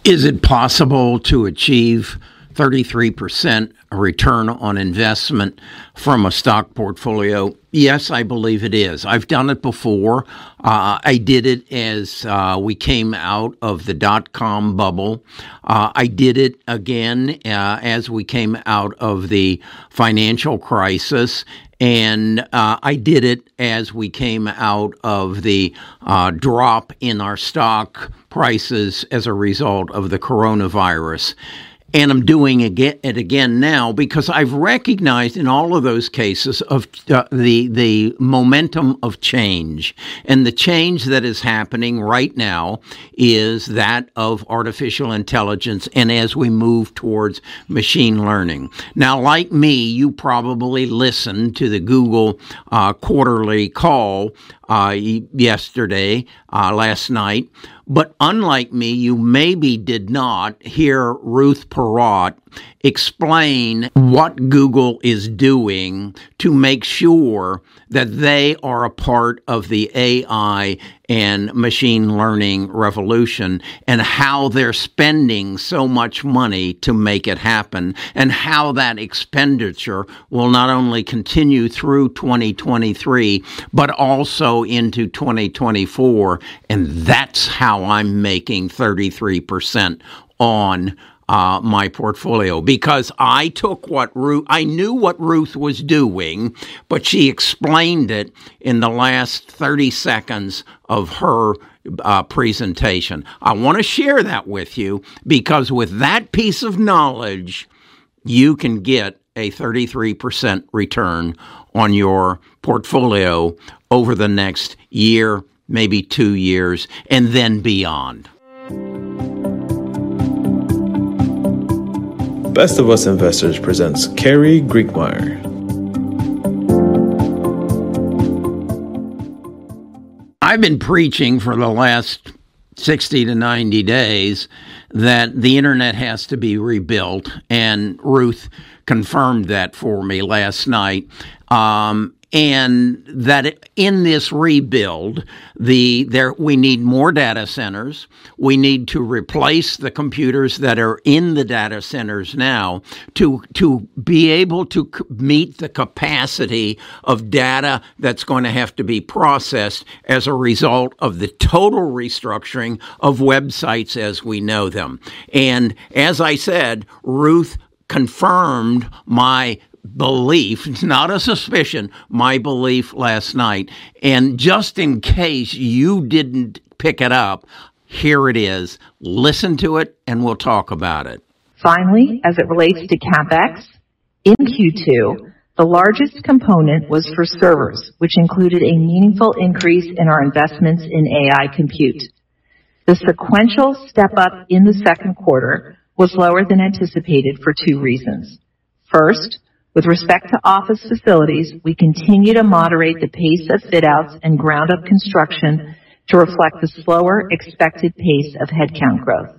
Is it possible to achieve 33% return on investment from a stock portfolio? Yes, I believe it is. I've done it before. I did it as we came out of the dot-com bubble. I did it again as we came out of the financial crisis. And I did it as we came out of the drop in our stock prices as a result of the coronavirus. And I'm doing it again now because I've recognized in all of those cases of the momentum of change. And the change that is happening right now is that of artificial intelligence and as we move towards machine learning. Now, like me, you probably listened to the Google quarterly call yesterday, last night. But unlike me, you maybe did not hear Ruth Porat explain what Google is doing to make sure that they are a part of the AI and machine learning revolution and how they're spending so much money to make it happen and how that expenditure will not only continue through 2023, but also into 2024. And that's how I'm making 33% on my portfolio, because I took I knew what Ruth was doing, but she explained it in the last 30 seconds of her presentation. I want to share that with you because with that piece of knowledge, you can get a 33% return on your portfolio over the next year, maybe 2 years, and then beyond. Best of Us Investors presents Carrie Griegmeier. I've been preaching for the last 60 to 90 days that the internet has to be rebuilt, and Ruth confirmed that for me last night. And that in this rebuild, we need more data centers. We need to replace the computers that are in the data centers now to be able to meet the capacity of data that's going to have to be processed as a result of the total restructuring of websites as we know them. And as I said, Ruth confirmed my belief, not a suspicion, my belief last night. And just in case you didn't pick it up, here it is. Listen to it and we'll talk about it. Finally, as it relates to CapEx, in Q2, the largest component was for servers, which included a meaningful increase in our investments in AI compute. The sequential step up in the second quarter was lower than anticipated for two reasons. First, with respect to office facilities, we continue to moderate the pace of fit-outs and ground-up construction to reflect the slower expected pace of headcount growth.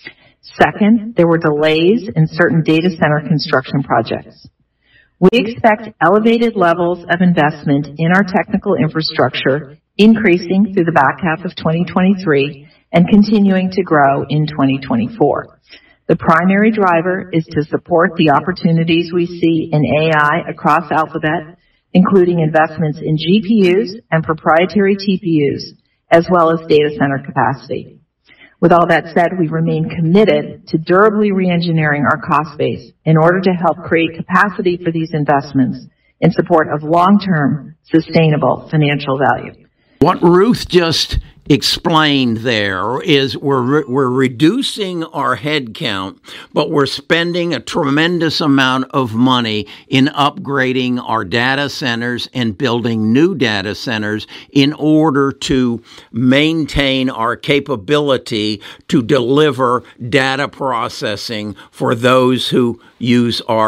Second, there were delays in certain data center construction projects. We expect elevated levels of investment in our technical infrastructure increasing through the back half of 2023 and continuing to grow in 2024. The primary driver is to support the opportunities we see in AI across Alphabet, including investments in GPUs and proprietary TPUs, as well as data center capacity. With all that said, we remain committed to durably re-engineering our cost base in order to help create capacity for these investments in support of long-term, sustainable financial value. What Ruth just explained there is we're reducing our head count, but we're spending a tremendous amount of money in upgrading our data centers and building new data centers in order to maintain our capability to deliver data processing for those who use our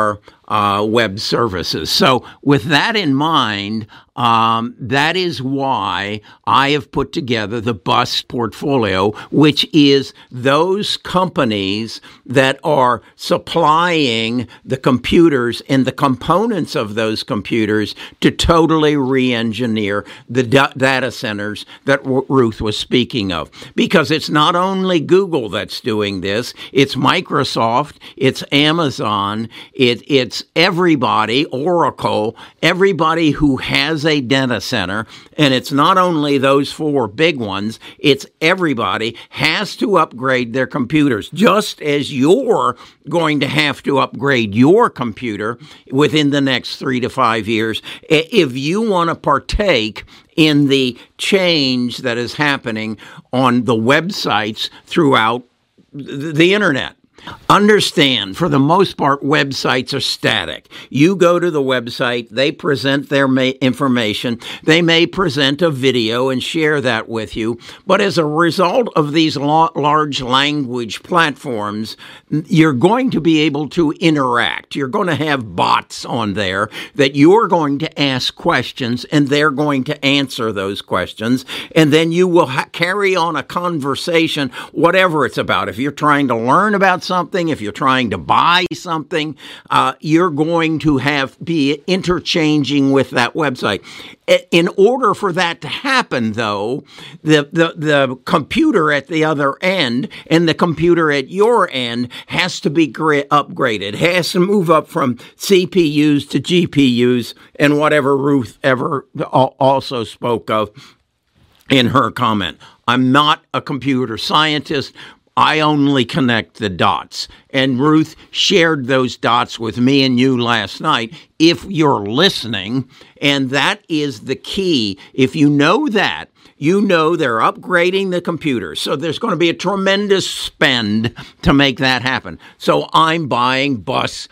web services. So with that in mind, that is why I have put together the BUS portfolio, which is those companies that are supplying the computers and the components of those computers to totally re-engineer the data centers that Ruth was speaking of. Because it's not only Google that's doing this, it's Microsoft, it's Amazon, it's everybody, Oracle, everybody who has a data center, and it's not only those four big ones, it's everybody has to upgrade their computers, just as you're going to have to upgrade your computer within the next 3 to 5 years if you want to partake in the change that is happening on the websites throughout the internet. Understand, for the most part, websites are static. You go to the website, they present their information, they may present a video and share that with you, but as a result of these large language platforms, you're going to be able to interact. You're going to have bots on there that you're going to ask questions, and they're going to answer those questions, and then you will carry on a conversation, whatever it's about. If you're trying to learn about something, if you're trying to buy something, you're going to be interchanging with that website. In order for that to happen, though, the computer at the other end and the computer at your end has to be upgraded, has to move up from CPUs to GPUs, and whatever Ruth ever also spoke of in her comment. I'm not a computer scientist. I only connect the dots. And Ruth shared those dots with me and you last night, if you're listening. And that is the key. If you know that, you know they're upgrading the computers. So there's going to be a tremendous spend to make that happen. So I'm buying BUS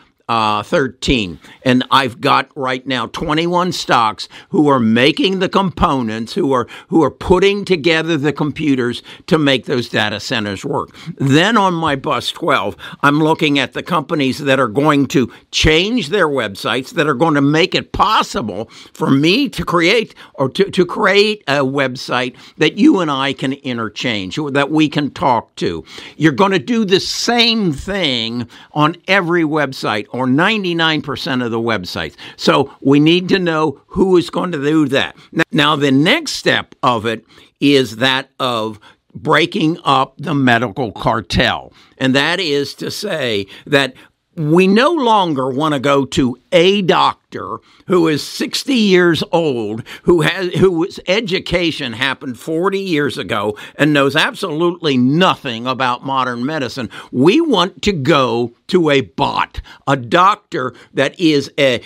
13. And I've got right now 21 stocks who are making the components, who are putting together the computers to make those data centers work. Then on my BUS 12, I'm looking at the companies that are going to change their websites, that are going to make it possible for me to create to create a website that you and I can interchange, that we can talk to. You're going to do the same thing on every website, or 99% of the websites. So we need to know who is going to do that. Now, the next step of it is that of breaking up the medical cartel. And that is to say that we no longer want to go to a doctor who is 60 years old, whose education happened 40 years ago and knows absolutely nothing about modern medicine. We want to go to a bot, a doctor that is a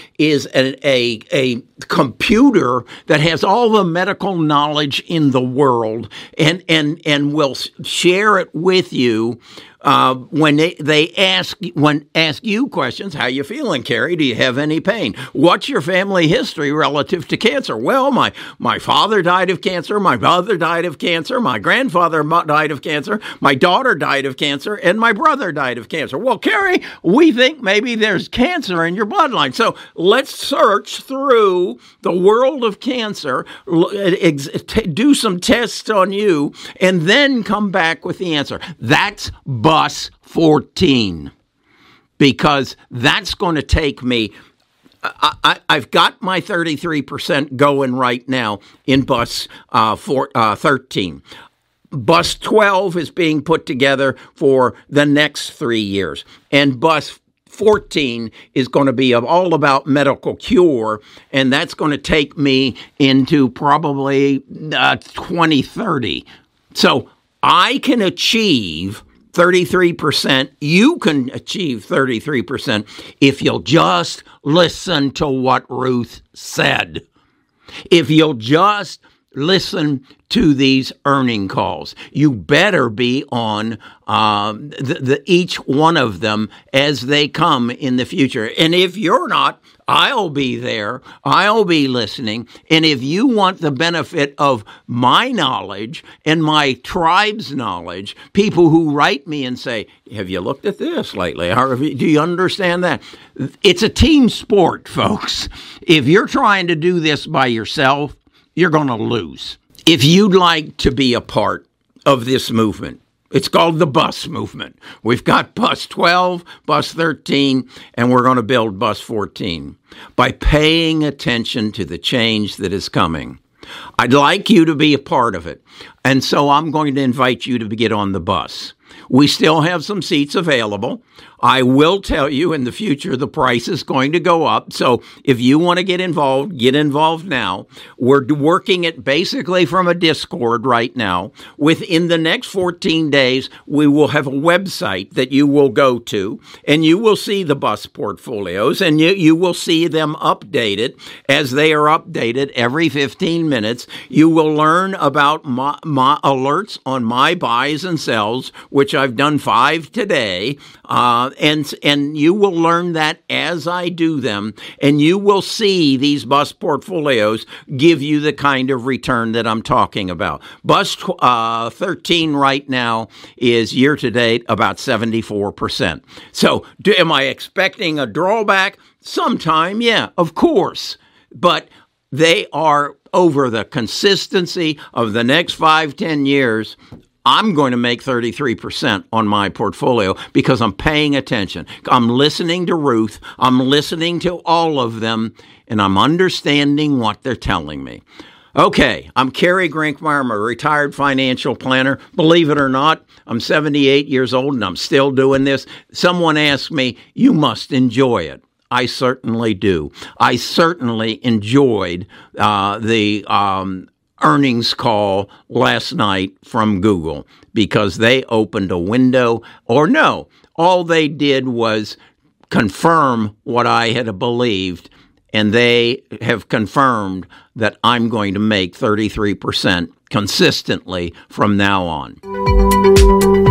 computer that has all the medical knowledge in the world and will share it with you. When they ask you questions. How you feeling, Carrie? Do you have any pain? What's your family history relative to cancer? Well, my father died of cancer, my mother died of cancer, my grandfather died of cancer, my daughter died of cancer, and my brother died of cancer. Well, Carrie, we think maybe there's cancer in your bloodline. So let's search through the world of cancer, do some tests on you, and then come back with the answer. That's BUS 14, because that's going to take me. I've got my 33% going right now in BUS 13. BUS 12 is being put together for the next 3 years, and BUS 14 is going to be all about medical cure, and that's going to take me into probably 2030. So I can achieve 33%. You can achieve 33% if you'll just listen to what Ruth said. If you'll just listen to these earning calls. You better be on each one of them as they come in the future. And if you're not, I'll be there. I'll be listening. And if you want the benefit of my knowledge and my tribe's knowledge, people who write me and say, have you looked at this lately? Do you understand that? It's a team sport, folks. If you're trying to do this by yourself, you're going to lose. If you'd like to be a part of this movement, it's called the bus movement. We've got bus 12, bus 13, and we're going to build bus 14 by paying attention to the change that is coming. I'd like you to be a part of it. And so I'm going to invite you to get on the bus. We still have some seats available. I will tell you in the future the price is going to go up. So if you want to get involved now. We're working it basically from a Discord right now. Within the next 14 days, we will have a website that you will go to, and you will see the bus portfolios, and you will see them updated as they are updated every 15 minutes. You will learn about my alerts on my buys and sells, which I've done 5 today, and you will learn that as I do them, and you will see these bus portfolios give you the kind of return that I'm talking about. Bus 13 right now is year to date about 74%. So am I expecting a drawback? Sometime, yeah, of course. But they are over the consistency of the next 5-10 years. I'm going to make 33% on my portfolio because I'm paying attention. I'm listening to Ruth. I'm listening to all of them, and I'm understanding what they're telling me. Okay, I'm Kerry Grinkmeyer. I'm a retired financial planner. Believe it or not, I'm 78 years old, and I'm still doing this. Someone asked me, you must enjoy it. I certainly do. I certainly enjoyed the earnings call last night from Google because they opened a window, or no, all they did was confirm what I had believed, and they have confirmed that I'm going to make 33% consistently from now on.